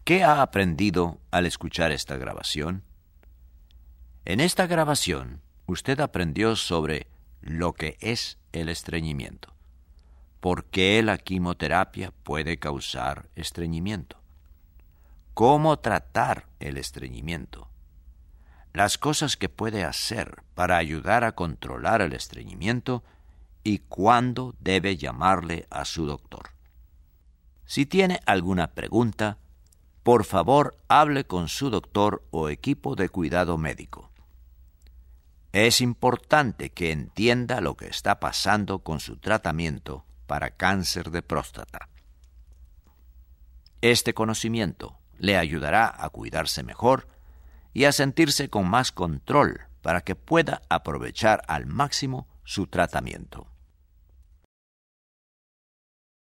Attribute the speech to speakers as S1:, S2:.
S1: ¿Qué ha aprendido al escuchar esta grabación? En esta grabación, usted aprendió sobre lo que es el estreñimiento, por qué la quimioterapia puede causar estreñimiento, cómo tratar el estreñimiento, las cosas que puede hacer para ayudar a controlar el estreñimiento y cuándo debe llamarle a su doctor. Si tiene alguna pregunta, por favor hable con su doctor o equipo de cuidado médico. Es importante que entienda lo que está pasando con su tratamiento para cáncer de próstata. Este conocimiento le ayudará a cuidarse mejor y a sentirse con más control para que pueda aprovechar al máximo su tratamiento.